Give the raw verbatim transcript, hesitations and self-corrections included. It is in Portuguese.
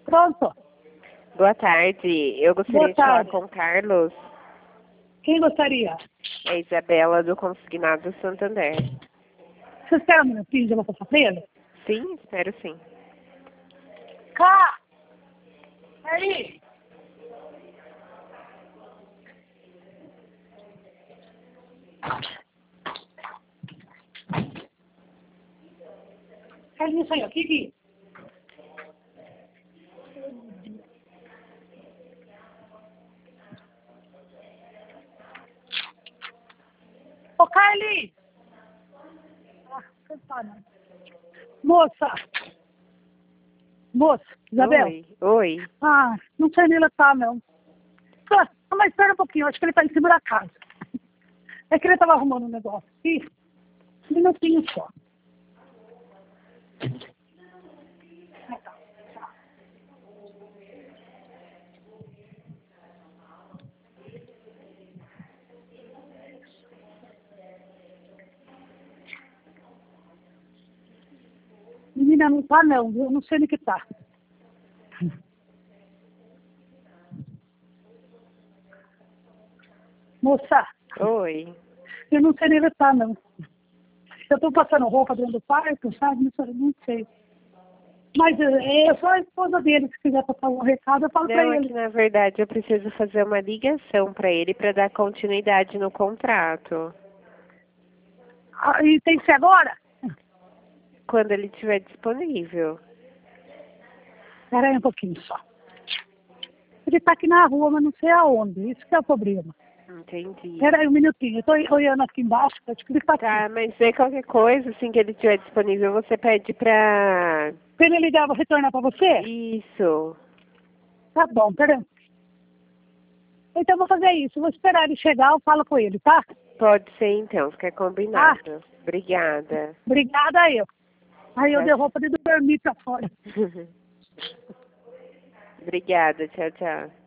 Pronto. Boa tarde. Eu gostaria Boa de falar tarde. com o Carlos. Quem gostaria? É a Isabela do Consignado Santander. Você espera um minutinho, já vou passar pra ele? Sim, espero sim. Cá! Aí! Faz isso aí, ó. Kiki. Ô, Carly! Ah, não tá, não. Moça! Moça, Isabel? Oi, oi. Ah, não sei onde ele tá, não. Ah, mas espera um pouquinho, acho que ele tá em cima da casa. É que ele tava arrumando um negócio aqui. Um minutinho só. Ah, tá. Tá. Menina, não tá, não. Eu não sei onde que tá. Moça, Oi. eu não sei onde ele tá, não. Eu tô passando roupa dentro do quarto, sabe? Não sei. Não sei. Mas é é só a esposa dele, se quiser passar um recado, eu falo pra Não, é que ele. na verdade eu preciso fazer uma ligação para ele para dar continuidade no contrato. Ah, e tem que ser agora? Quando ele estiver disponível. Espera aí um pouquinho só. Ele tá aqui na rua, mas não sei aonde. Isso que é o problema. Entendi. Espera aí um minutinho. Eu tô olhando aqui embaixo, acho que ele tá aqui. Tá, mas se qualquer coisa, assim que ele estiver disponível, você pede pra... Se ele ligar, eu vou retornar pra você? Isso. Tá bom, peraí. Então eu vou fazer isso. Vou esperar ele chegar, eu falo com ele, tá? Pode ser então, fica combinado. Obrigada. Obrigada eu. Aí eu Tchau, dei roupa de dormir pra fora. tchau. Obrigada, tchau, tchau.